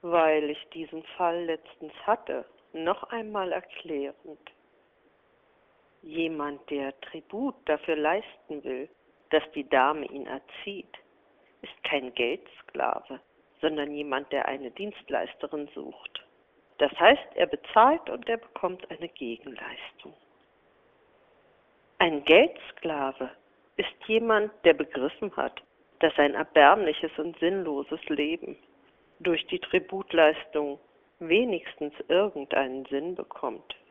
weil ich diesen Fall letztens hatte, noch einmal erklärend. Jemand, der Tribut dafür leisten will, dass die Dame ihn erzieht, ist kein Geldsklave, sondern jemand, der eine Dienstleisterin sucht. Das heißt, er bezahlt und er bekommt eine Gegenleistung. Ein Geldsklave ist jemand, der begriffen hat, dass ein erbärmliches und sinnloses Leben durch die Tributleistung wenigstens irgendeinen Sinn bekommt.